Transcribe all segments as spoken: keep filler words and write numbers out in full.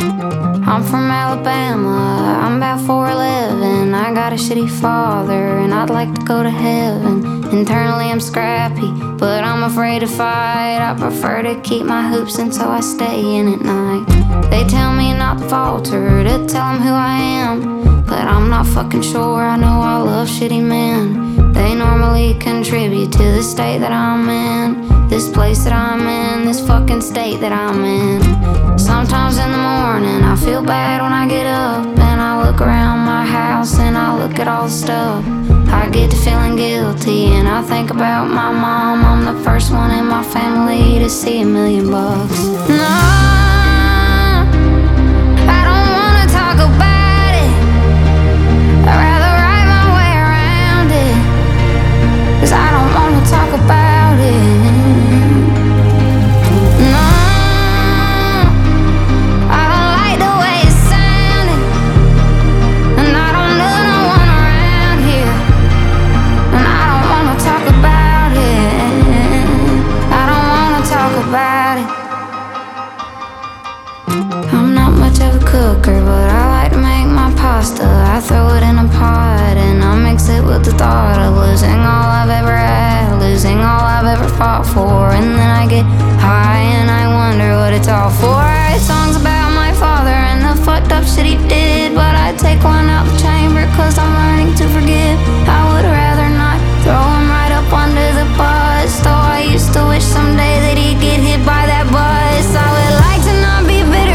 I'm from Alabama, I'm about four eleven. I got a shitty father and I'd like to go to heaven. Internally I'm scrappy, but I'm afraid to fight. I prefer to keep my hoops until I stay in at night. They tell me not to falter, to tell them who I am, but I'm not fucking sure. I know I love shitty men. They normally contribute to the state that I'm in, this place that I'm in, this fucking state that I'm in. Sometimes in the morning I feel bad when I get up and I look around my house and I look at all the stuff. I get to feeling guilty and I think about my mom. I'm the first one in my family to see a million bucks. No, I'm not much of a cooker, but I like to make my pasta. I throw it in a pot and I mix it with the thought of losing all I've ever had, losing all I've ever fought for. And then I get high and I wonder what it's all for. I write songs about my father and the fucked up shit he did, but I take one out the chamber cause I'm learning to forgive. I would rather not throw him right up under the bus, though I used to wish someday that he'd get hit by that bus. I would like to not be bitter.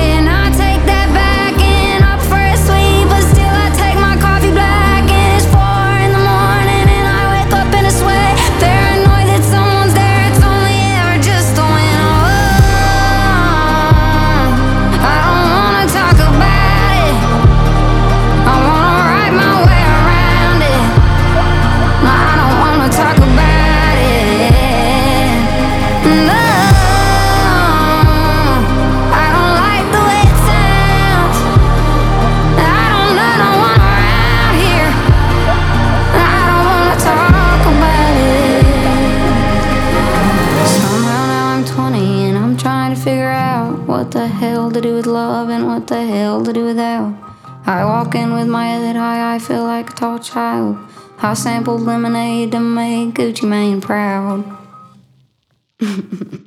Figure out what the hell to do with love and what the hell to do without. I walk in with my head high, I feel like a tall child. I sampled lemonade to make Gucci Mane proud.